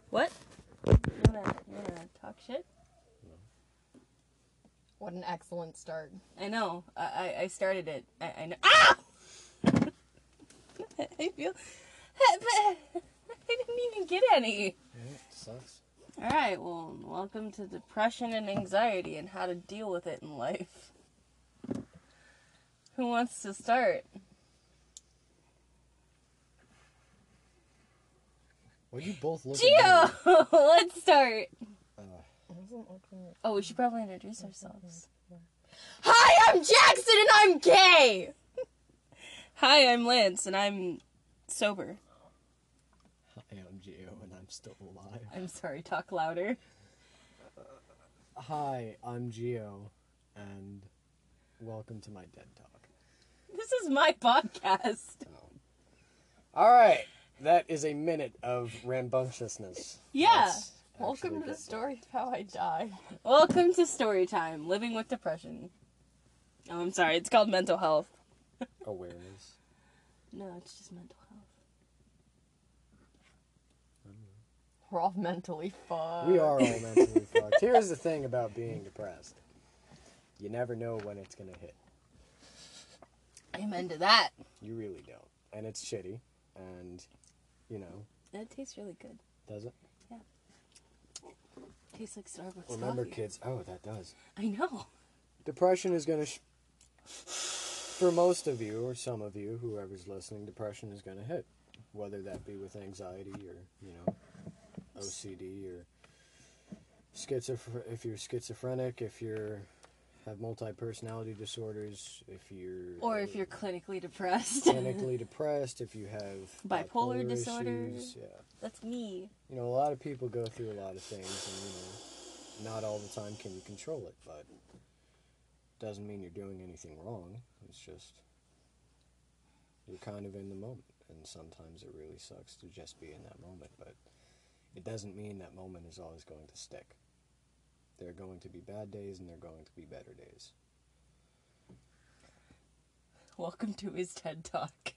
What? You wanna talk shit? What an excellent start. I know. I started it. I know. Ah! I feel... I didn't even get any. Yeah, it sucks. Alright, well, welcome to depression and anxiety and how to deal with it in life. Who wants to start? Well, you both look Gio! at me. Let's start. Wasn't Oh, we should probably introduce ourselves. Hi, I'm Jackson and I'm gay! Hi, I'm Lance and I'm sober. Hi, I'm Gio and I'm still alive. I'm sorry, talk louder. Hi, I'm Gio and welcome to my TED Talk. This is my podcast. Alright, that is a minute of rambunctiousness. Yeah. Let's Welcome actually to the get story of how I died. Welcome to story time, living with depression. Oh, I'm sorry, it's called mental health. awareness. No, it's just mental health. We're all mentally fucked. We are all mentally fucked. Here's the thing about being depressed. You never know when it's gonna hit. Amen to that. You really don't. And it's shitty. And, you know, It tastes really good. does it? Tastes like Starbucks Remember, coffee. kids. Oh, that does. I know. Depression is going to, for most of you, or some of you, whoever's listening, depression is going to hit. Whether that be with anxiety or, you know, OCD or if you're schizophrenic, if you're have multi-personality disorders, if you're clinically depressed. clinically depressed, if you have Bipolar disorder. issues, yeah. That's me. You know, a lot of people go through a lot of things, and, you know, not all the time can you control it, but doesn't mean you're doing anything wrong. It's just you're kind of in the moment, and sometimes it really sucks to just be in that moment, but it doesn't mean that moment is always going to stick. There are going to be bad days, and there are going to be better days. Welcome to his TED Talk.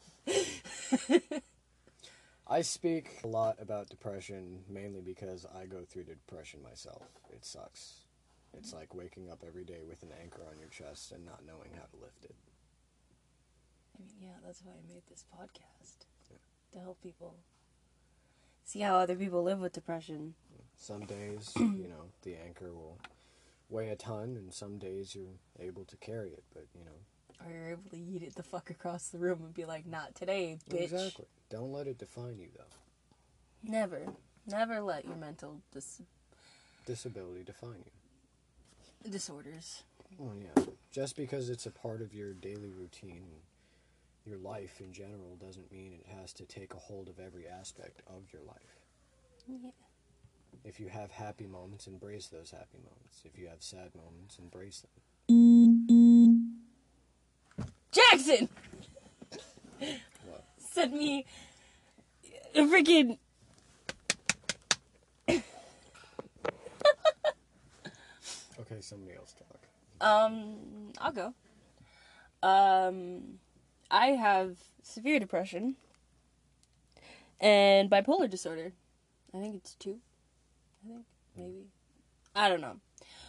I speak a lot about depression mainly because I go through depression myself. It sucks. It's like waking up every day with an anchor on your chest and not knowing how to lift it. I mean, yeah, that's why I made this podcast. To help people see how other people live with depression. Some days, you know, the anchor will weigh a ton, and some days you're able to carry it, but, you know. Or you're able to yeet it the fuck across the room and be like, not today, bitch. Exactly. Don't let it define you, though. Never. Never let your mental Disability define you. disorders. Well, yeah. Just because it's a part of your daily routine and your life in general doesn't mean it has to take a hold of every aspect of your life. Yeah. If you have happy moments, embrace those happy moments. If you have sad moments, embrace them. Jackson! What? Sent me a freaking... Okay, somebody else talk. I'll go. I have severe depression and bipolar disorder. I think it's 2. Maybe. I don't know.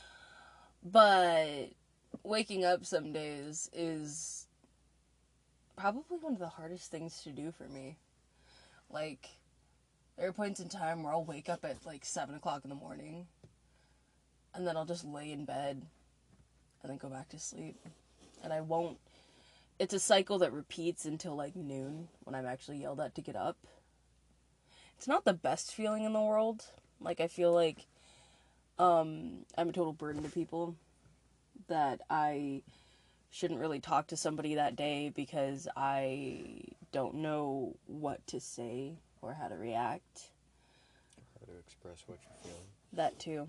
But waking up some days is probably one of the hardest things to do for me. Like, there are points in time where I'll wake up at like 7 o'clock in the morning and then I'll just lay in bed and then go back to sleep. And I won't... It's a cycle that repeats until like noon when I'm actually yelled at to get up. It's not the best feeling in the world. Like, I feel like I'm a total burden to people, that I shouldn't really talk to somebody that day because I don't know what to say or how to react. How to express what you're feeling. That too.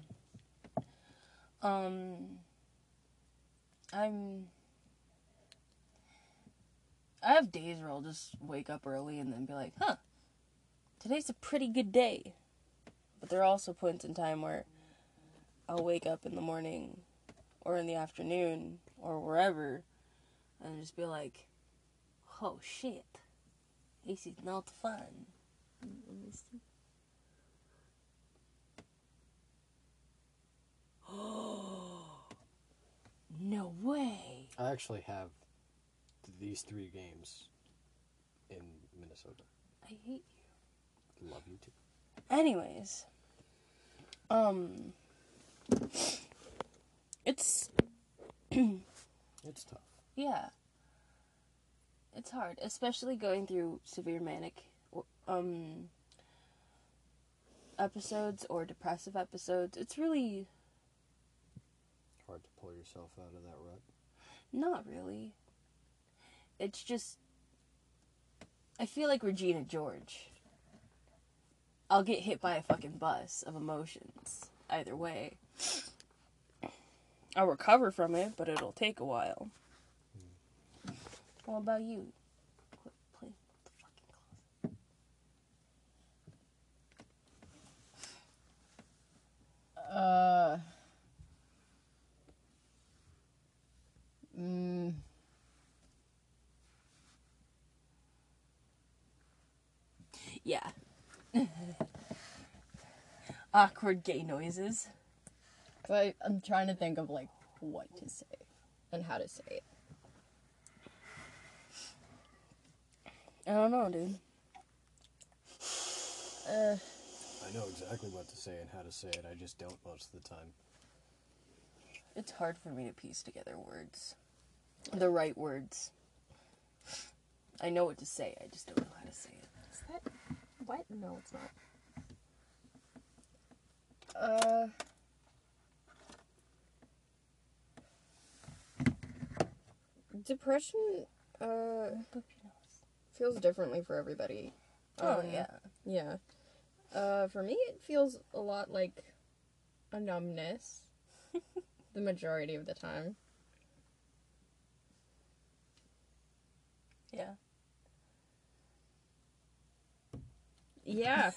I have days where I'll just wake up early and then be like, huh, today's a pretty good day. But there are also points in time where I'll wake up in the morning or in the afternoon or wherever and just be like, oh shit, this is not fun. actually have these 3 games in Minnesota. I hate you. Love you too. Anyways, it's It's tough. yeah, it's hard, especially going through severe manic episodes or depressive episodes. It's really Hard to pull yourself out of that rut. not really. It's just I feel like Regina George. I'll get hit by a fucking bus of emotions either way. I'll recover from it, but it'll take a while. What about you? Quit playing with the fucking closet. Yeah. Awkward gay noises. I'm trying to think of, like, what to say and how to say it. I don't know, dude. I know exactly what to say and how to say it. I just don't most of the time. It's hard for me to piece together words. The right words. I know what to say, I just don't know how to say it. Is that... What? No, it's not. Depression, feels differently for everybody. Oh, yeah. Yeah. For me, it feels a lot like a numbness. The majority of the time. Yeah. Yeah.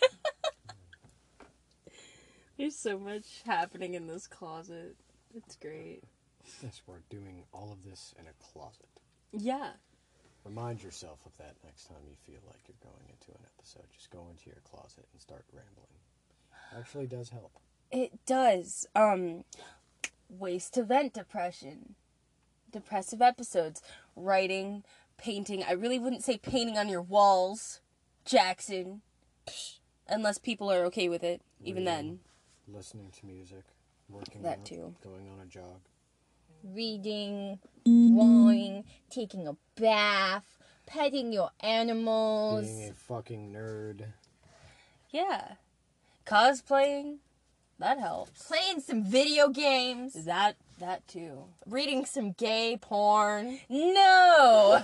There's so much happening in this closet. It's great. Yes, we're doing all of this in a closet. Yeah. Remind yourself of that next time you feel like you're going into an episode. Just go into your closet and start rambling. Actually does help. It does. Ways to vent depression. Depressive episodes. Writing, painting. I really wouldn't say painting on your walls, Jackson. Unless people are okay with it. Even then. Listening to music. Working That out, too. Going on a jog. Reading, drawing, taking a bath, petting your animals. Being a fucking nerd. Yeah. Cosplaying. That helps. Playing some video games. That too. Reading some gay porn. No!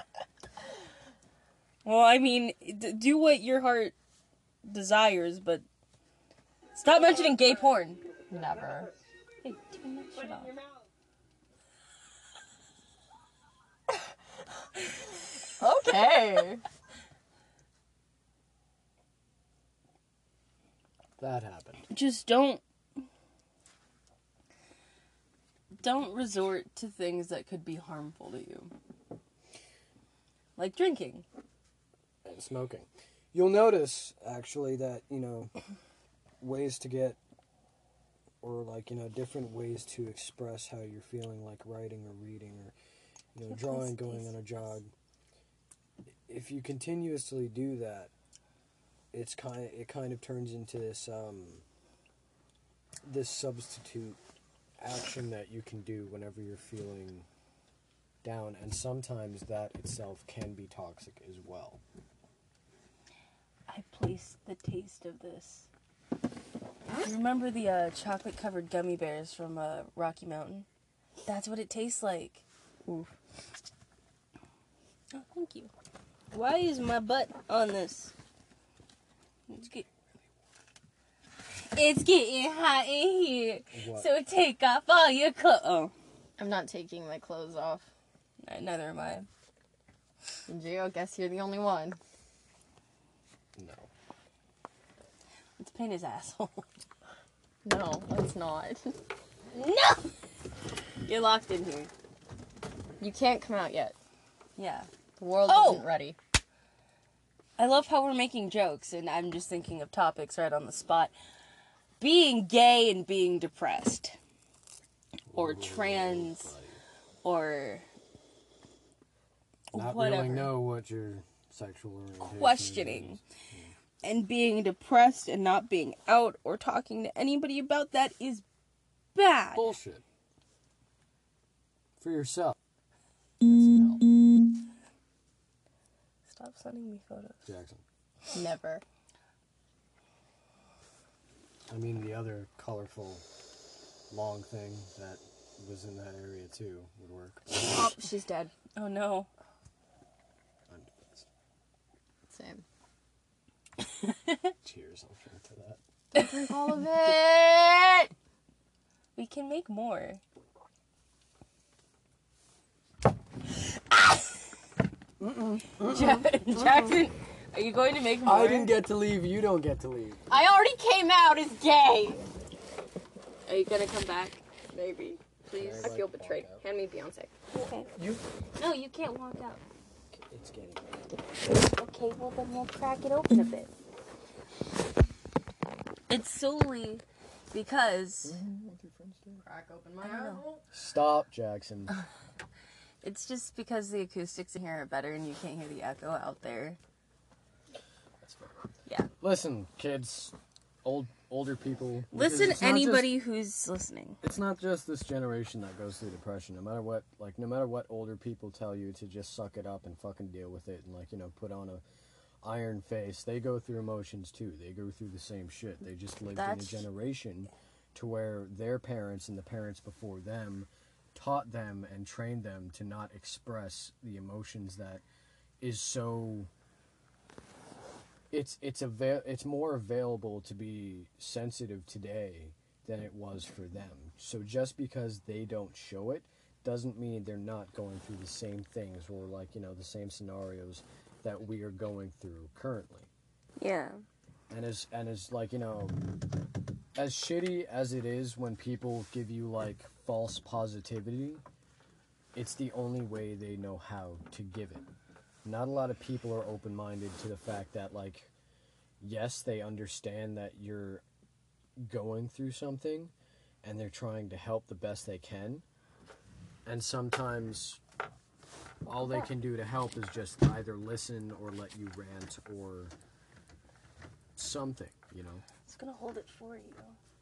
Well, I mean, do what your heart desires, but stop mentioning gay porn. Never. Hey, turn that shit off. Okay. That happened. Just don't resort to things that could be harmful to you. Like drinking. And smoking. You'll notice, actually, that, ways to get, or, different ways to express how you're feeling, like writing or reading or, drawing, going on a jog. If you continuously do that, it kind of turns into this this substitute action that you can do whenever you're feeling down, and sometimes that itself can be toxic as well. I placed the taste of this. You remember the chocolate-covered gummy bears from Rocky Mountain? That's what it tastes like. Oof. Oh, thank you. Why is my butt on this? It's getting hot in here. What? So take off all your clothes. Oh, I'm not taking my clothes off. neither am I. Gio, guess you're the only one. No. Let's paint his asshole. No, it's not. No! You're locked in here. You can't come out yet. Yeah. The world Oh! isn't ready. I love how we're making jokes, and I'm just thinking of topics right on the spot. Being gay and being depressed. Or trans. or Not whatever. really know what your sexual orientation Questioning. is. And being depressed and not being out or talking to anybody about that is bad. Bullshit. For yourself. Get some help. Stop sending me photos. Jackson. Never. I mean, the other colorful, long thing that was in that area too would work. Oh, she's dead. Oh no. I'm depressed. Same. Cheers, I'll drink to that. Don't drink all of it! We can make more. Jackson, are you going to make more? I didn't get to leave, you don't get to leave. I already came out as gay! Are you gonna come back? Maybe. Please. Can I feel like, betrayed. walk out? Hand me Beyonce. Okay. You? No, you can't walk out. It's getting Okay, well then we'll crack it open a bit. It's solely because Crack open my I don't know. asshole. Stop, Jackson. it's just because the acoustics in here are better and you can't hear the echo out there. That's fair. Yeah. Listen, kids, older people. because Listen, it's not just- anybody who's listening. It's not just this generation that goes through depression. No matter what older people tell you to just suck it up and fucking deal with it and put on a iron face, they go through emotions too. They go through the same shit. They just lived in a That's- generation to where their parents and the parents before them taught them and trained them to not express the emotions that is so it's more available to be sensitive today than it was for them. So just because they don't show it doesn't mean they're not going through the same things or the same scenarios that we are going through currently. Yeah. And as as shitty as it is when people give you false positivity, it's the only way they know how to give it. Not a lot of people are open-minded to the fact that yes, they understand that you're going through something and they're trying to help the best they can. And sometimes all they can do to help is just either listen or let you rant or something, I was gonna hold it for you.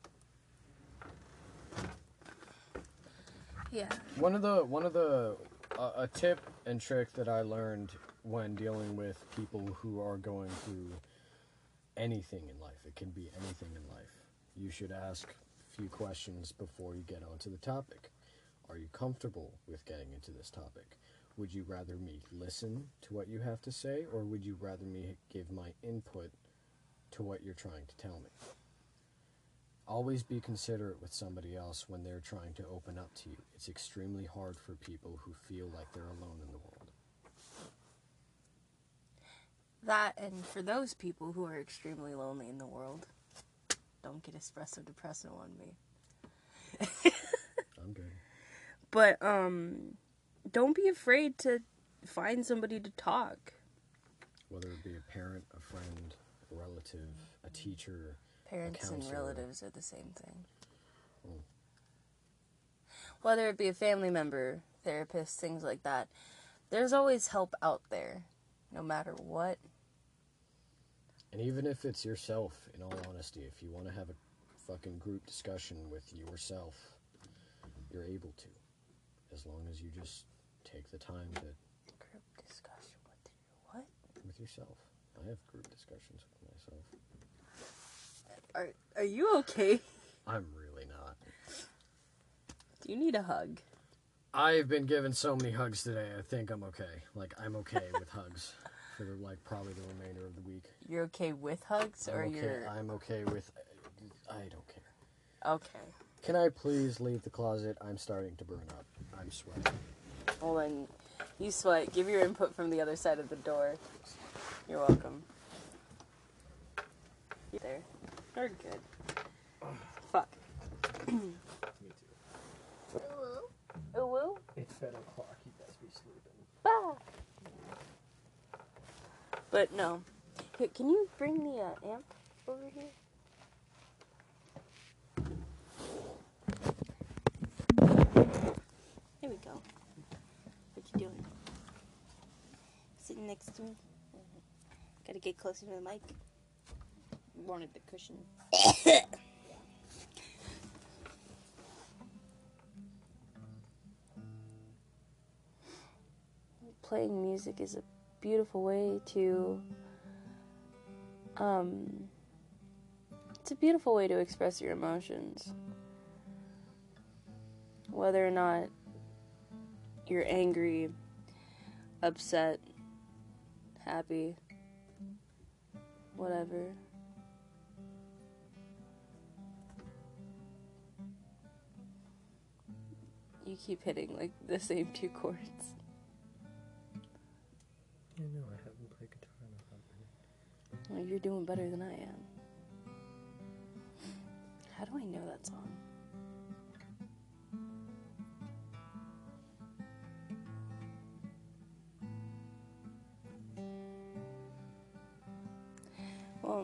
Yeah. One of the a tip and trick that I learned when dealing with people who are going through anything in life, it can be anything in life, you should ask a few questions before you get onto the topic. Are you comfortable with getting into this topic? Would you rather me listen to what you have to say, or would you rather me give my input to what you're trying to tell me? Always be considerate with somebody else when they're trying to open up to you. It's extremely hard for people who feel like they're alone in the world. That, and for those people who are extremely lonely in the world, don't get espresso depresso on me. I'm good. But, don't be afraid to find somebody to talk. Whether it be a parent, a friend, a relative, a teacher, Parents and counselor. relatives are the same thing. Mm. Whether it be a family member, therapist, things like that, there's always help out there, no matter what. And even if it's yourself, in all honesty, if you want to have a fucking group discussion with yourself, you're able to. As long as you just take the time to... Group discussion with you, what? with yourself. I have group discussions with myself. Are you okay? I'm really not. Do you need a hug? I've been given so many hugs today, I think I'm okay. I'm okay with hugs for probably the remainder of the week. You're okay with hugs, or I'm okay. you're... I'm okay with... I don't care. Okay. Can I please leave the closet? I'm starting to burn up. I'm sweating. Well then, you sweat. Give your input from the other side of the door. You're welcome. There. We're good. Fuck. Me too. Ooh woo. It's 10 o'clock. You best be sleeping. Bah. But no. Here, can you bring the amp over here? Here we go. next to me. Gotta get closer to the mic. Wanted the cushion. Playing music is a beautiful way to it's a beautiful way to express your emotions. Whether or not you're angry, upset, happy, whatever. You keep hitting like the same 2 chords. You know, I haven't played guitar in a hot minute. Well, you're doing better than I am. How do I know that song? Well,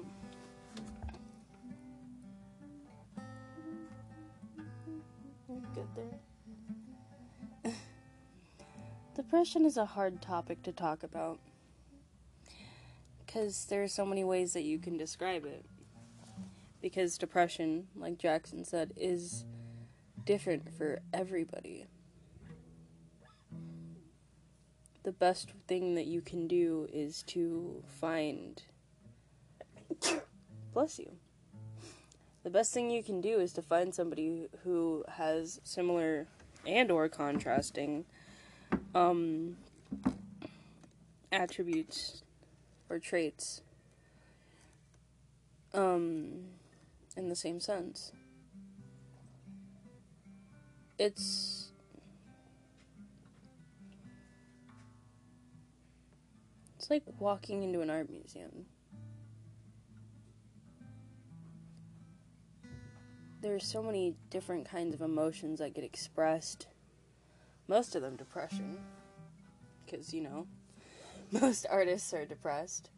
good there. Depression is a hard topic to talk about because there are so many ways that you can describe it. Because depression, like Jackson said, is different for everybody. The best thing that you can do is to find... Bless you. The best thing you can do is to find somebody who has similar and or contrasting attributes or traits in the same sense. It's like walking into an art museum. There's so many different kinds of emotions that get expressed. Most of them depression. Because, you know, most artists are depressed.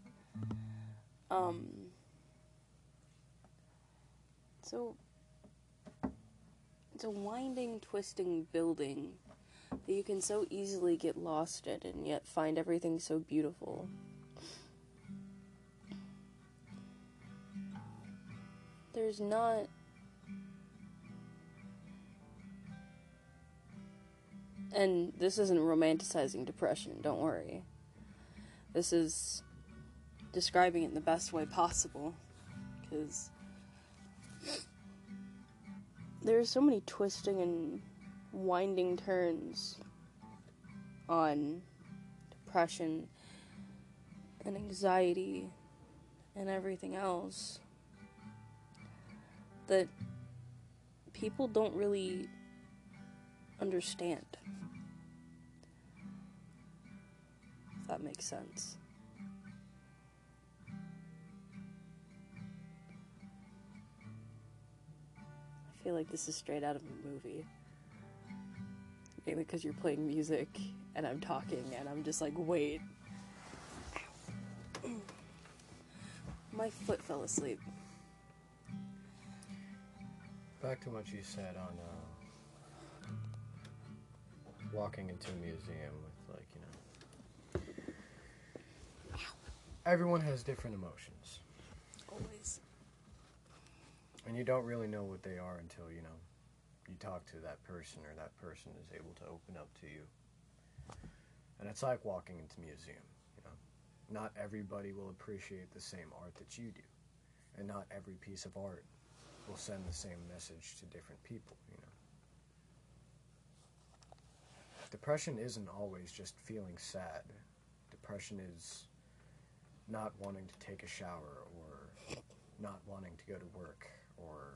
So, it's a winding, twisting building that you can so easily get lost in and yet find everything so beautiful. There's not... And this isn't romanticizing depression, don't worry. This is describing it in the best way possible. Because there's so many twisting and winding turns on depression and anxiety and everything else that people don't really understand. If that makes sense. I feel like this is straight out of a movie. Mainly because you're playing music and I'm talking and I'm just like, wait. Ow. My foot fell asleep. Back to what you said on walking into a museum with, like, you know, everyone has different emotions. Always. And you don't really know what they are until, you know, you talk to that person or that person is able to open up to you. And it's like walking into a museum, you know. Not everybody will appreciate the same art that you do. And not every piece of art will send the same message to different people, you know. Depression isn't always just feeling sad. Depression is not wanting to take a shower or not wanting to go to work or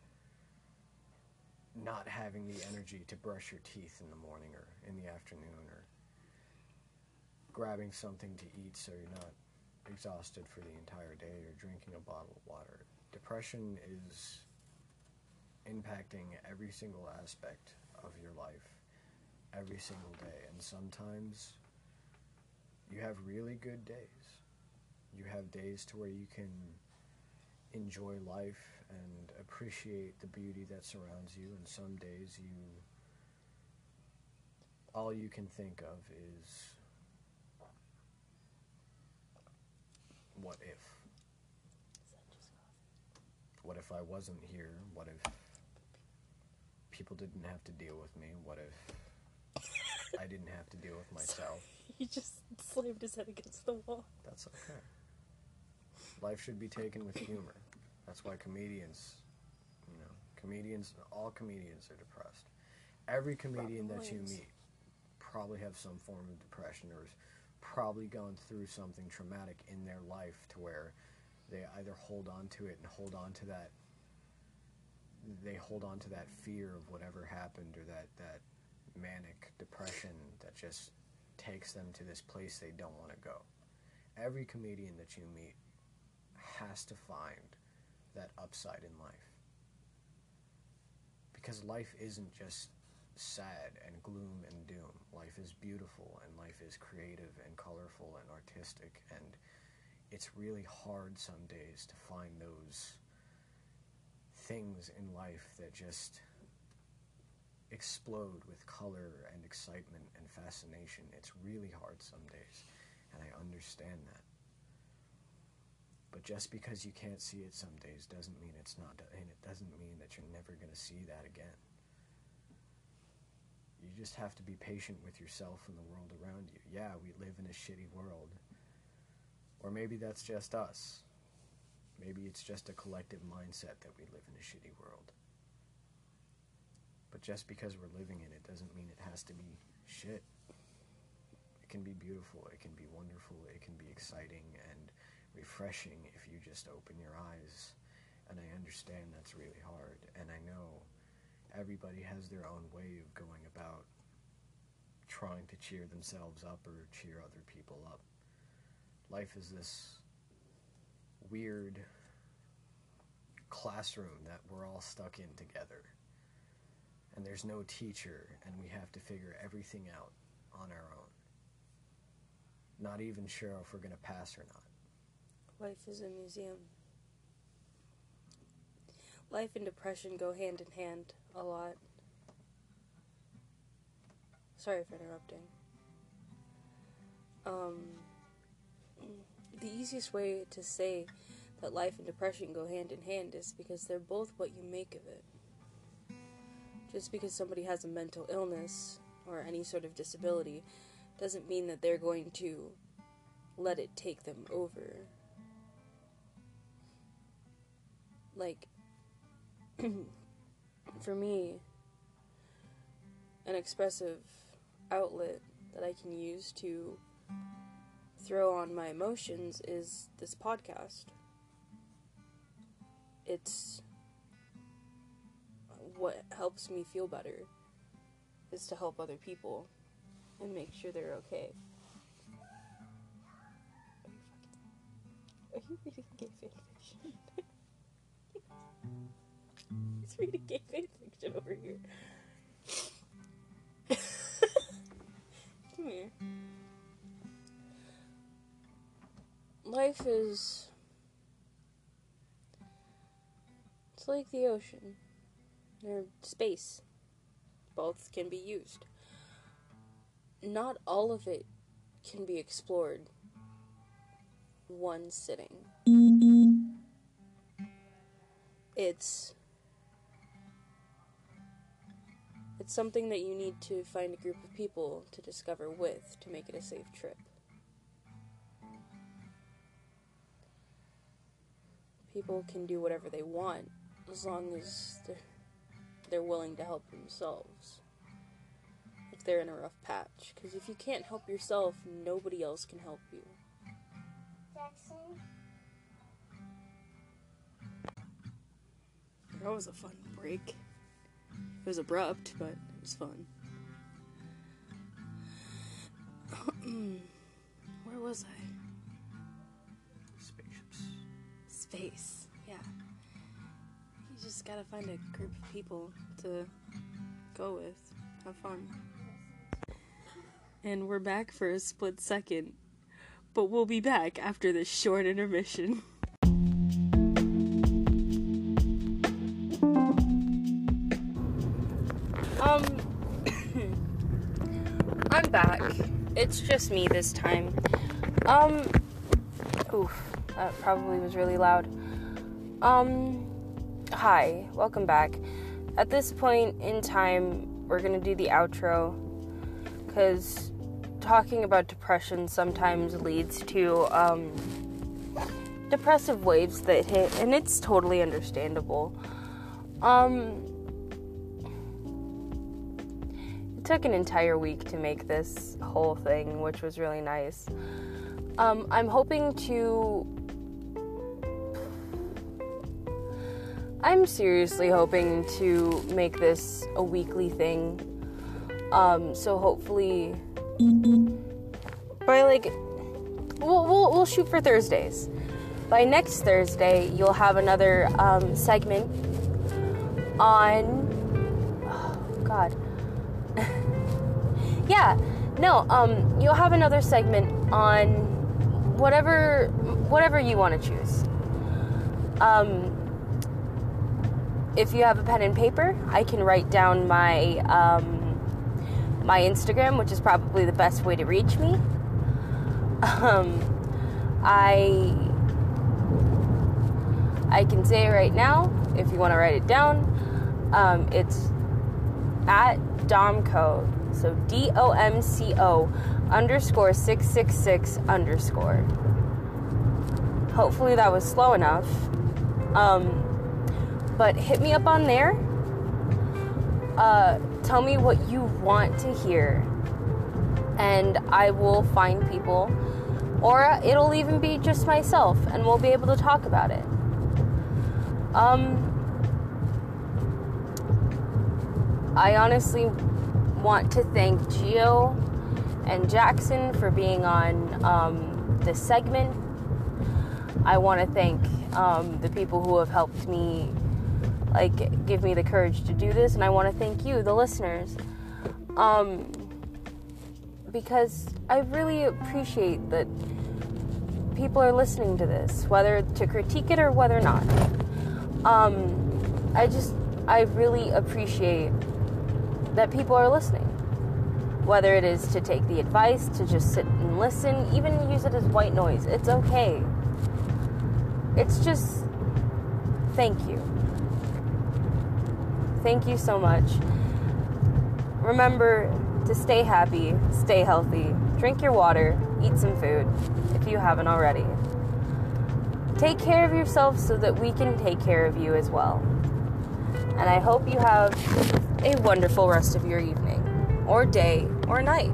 not having the energy to brush your teeth in the morning or in the afternoon or grabbing something to eat so you're not exhausted for the entire day or drinking a bottle of water. Depression is impacting every single aspect of your life every single day, and sometimes you have really good days. You have days to where you can enjoy life and appreciate the beauty that surrounds you, and some days all you can think of is what if? What if I wasn't here? What if people didn't have to deal with me? What if I didn't have to deal with myself? He just slammed his head against the wall. That's okay. Life should be taken with humor. That's why comedians, all comedians are depressed. Every comedian that you meet probably have some form of depression or has probably gone through something traumatic in their life to where they either hold on to it and hold on to that fear of whatever happened, or that manic depression that just takes them to this place they don't want to go. Every comedian that you meet has to find that upside in life. Because life isn't just sad and gloom and doom. Life is beautiful, and life is creative and colorful and artistic, and it's really hard some days to find those things in life that just explode with color and excitement and fascination. It's really hard some days, and I understand that. But just because you can't see it some days doesn't mean it's not, and it doesn't mean that you're never going to see that again. You just have to be patient with yourself and the world around you. Yeah, we live in a shitty world. Or maybe that's just us. Maybe it's just a collective mindset that we live in a shitty world. But just because we're living in it doesn't mean it has to be shit. It can be beautiful, it can be wonderful, it can be exciting and refreshing if you just open your eyes. And I understand that's really hard, and I know everybody has their own way of going about trying to cheer themselves up or cheer other people up. Life is this weird classroom that we're all stuck in together. And there's no teacher, and we have to figure everything out on our own. Not even sure if we're going to pass or not. Life is a museum. Life and depression go hand in hand a lot. Sorry for interrupting. The easiest way to say that life and depression go hand in hand is because they're both what you make of it. Just because somebody has a mental illness or any sort of disability doesn't mean that they're going to let it take them over. Like, for me, an expressive outlet that I can use to throw on my emotions is this podcast. It's what helps me feel better, is to help other people and make sure they're okay. Are you reading gay fanfiction? He's reading gay fanfiction over here. Come here. Life is... it's like the ocean. Or space. Both can be used. Not all of it can be explored one sitting. It's something that you need to find a group of people to discover with to make it a safe trip. People can do whatever they want as long as they're willing to help themselves if they're in a rough patch. Because if you can't help yourself, nobody else can help you. Jackson? That was a fun break. It was abrupt, but it was fun. Where was I? Spaceships. Space, yeah. You just gotta find a group of people to go with. Have fun. And we're back for a split second, but we'll be back after this short intermission. I'm back. It's just me this time. That probably was really loud. Hi, welcome back. At this point in time, we're gonna do the outro, because talking about depression sometimes leads to, depressive waves that hit, and it's totally understandable. It took an entire week to make this whole thing, which was really nice. I'm seriously hoping to make this a weekly thing. So hopefully, by we'll shoot for Thursdays. By next Thursday, you'll have another segment on. Oh God. Yeah. No. You'll have another segment on whatever you want to choose. If you have a pen and paper, I can write down my my Instagram, which is probably the best way to reach me. I can say it right now, if you want to write it down. It's at Domco, so DOMCO _666 _. Hopefully that was slow enough. But hit me up on there. Tell me what you want to hear, and I will find people, or it'll even be just myself, and we'll be able to talk about it. I honestly want to thank Gio and Jackson for being on this segment. I want to thank the people who have helped me, give me the courage to do this, and I want to thank you, the listeners, because I really appreciate that people are listening to this, whether to critique it or whether not. I really appreciate that people are listening, whether it is to take the advice, to just sit and listen, even use it as white noise. It's okay. It's just, thank you. Thank you so much. Remember to stay happy, stay healthy, drink your water, eat some food, if you haven't already. Take care of yourself so that we can take care of you as well. And I hope you have a wonderful rest of your evening, or day, or night.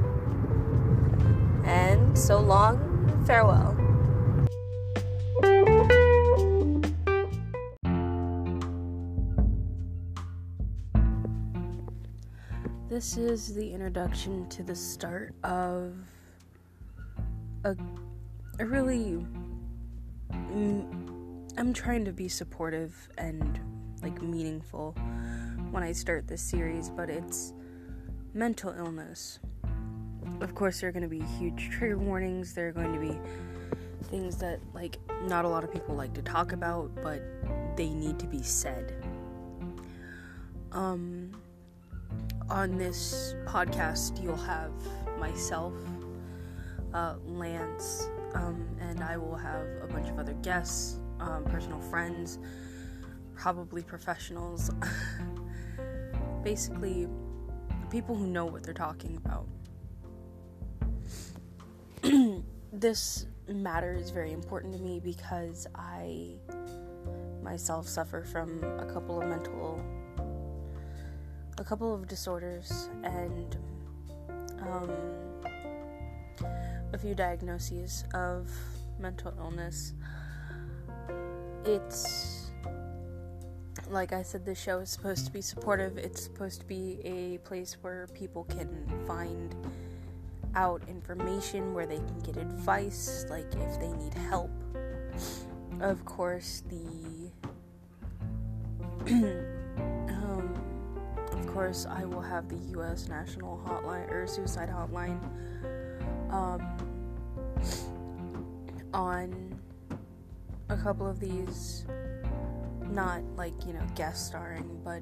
And so long, farewell. This is the introduction to the start of a really... I'm trying to be supportive and, meaningful when I start this series, but it's mental illness. Of course, there are going to be huge trigger warnings. There are going to be things that, not a lot of people like to talk about, but they need to be said. On this podcast, you'll have myself, Lance, and I will have a bunch of other guests, personal friends, probably professionals, basically people who know what they're talking about. This matter is very important to me because I myself suffer from a couple of disorders and a few diagnoses of mental illness. It's, like I said, this show is supposed to be supportive. It's supposed to be a place where people can find out information, where they can get advice, if they need help. Of course, I will have the U.S. National Hotline, or Suicide Hotline, on a couple of these, not guest starring, but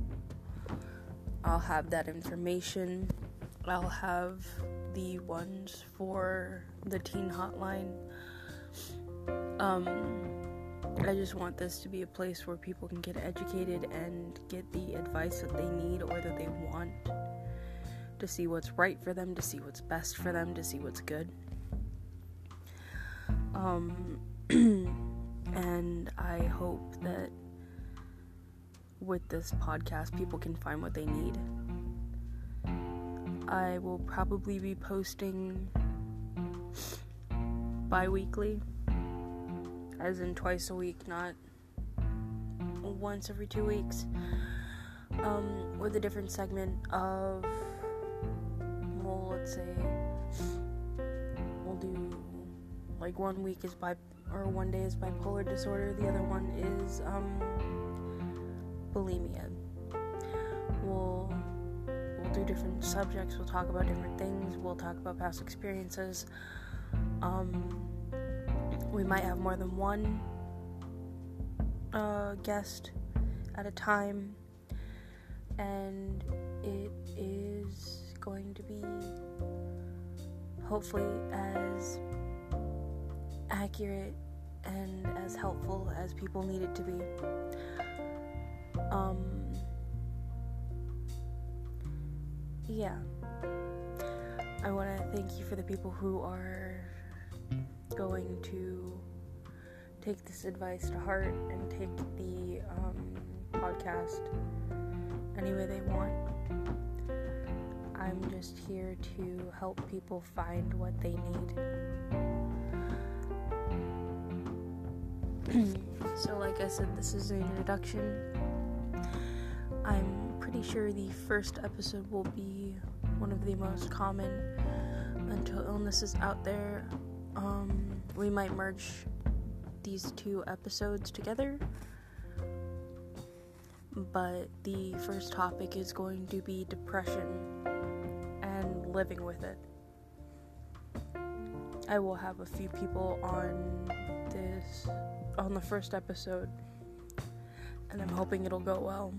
I'll have that information. I'll have the ones for the teen hotline. I just want this to be a place where people can get educated and get the advice that they need or that they want, to see what's right for them, to see what's best for them, to see what's good. And I hope that with this podcast, people can find what they need. I will probably be posting bi-weekly, as in twice a week, not once every 2 weeks, with a different segment of, well, let's say, we'll do, like, 1 week is one day is bipolar disorder, the other one is, bulimia. We'll do different subjects, we'll talk about different things, we'll talk about past experiences. We might have more than one guest at a time, and it is going to be hopefully as accurate and as helpful as people need it to be. Yeah. I want to thank you for the people who are going to take this advice to heart and take the podcast any way they want. I'm just here to help people find what they need. So like I said, this is an introduction. I'm pretty sure the first episode will be one of the most common mental illnesses out there. We might merge these 2 episodes together, but the first topic is going to be depression and living with it. I will have a few people on the first episode, and I'm hoping it'll go well.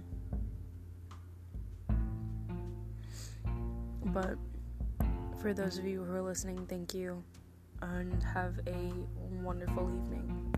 But for those of you who are listening, thank you, and have a wonderful evening.